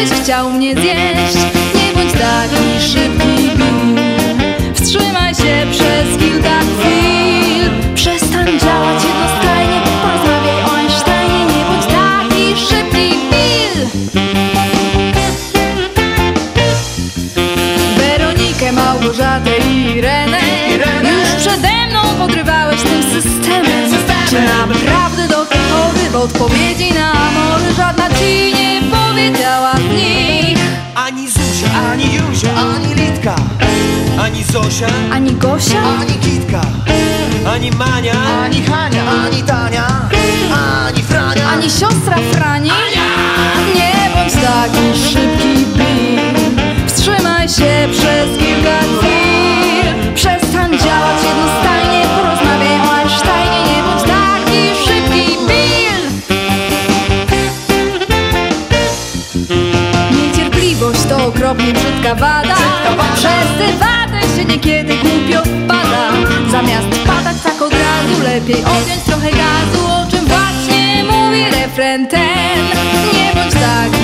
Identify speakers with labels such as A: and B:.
A: byś chciał mnie zjeść. Nie bądź taki szybki, Bill. Wstrzymaj się przez kilka chwil. Przestań działać jednostajnie, porozmawiaj o Einsteinie. Nie bądź taki szybki, Bill. Weronikę, Małgorzatę i Irenę już przede mną podrywałeś tym systemem. Czy naprawdę do tej pory w odpowiedzi na amory żadna ci nie powiedziała z nich?
B: Ani Zuzia, ani Józia, ani Litka, ani Zosia,
A: Ani Gosia?
B: ani Kitka, ani Mania, ani Hania, ani Tania, ani Frania,
A: Ani siostra Frani? Nie bądź taki szybki, Bill. Wstrzymaj się przez kilka chwil. Przestań działać jednostajnie, porozmawiaj o Einsteinie. Nie bądź taki szybki, Bill. Niecierpliwość to okropnie brzydka wada. Przez tę wadę się niekiedy głupio wpada. Zamiast padać tak od razu, lepiej odjąć trochę gazu, o czym właśnie mówi refren ten. Nie bądź tak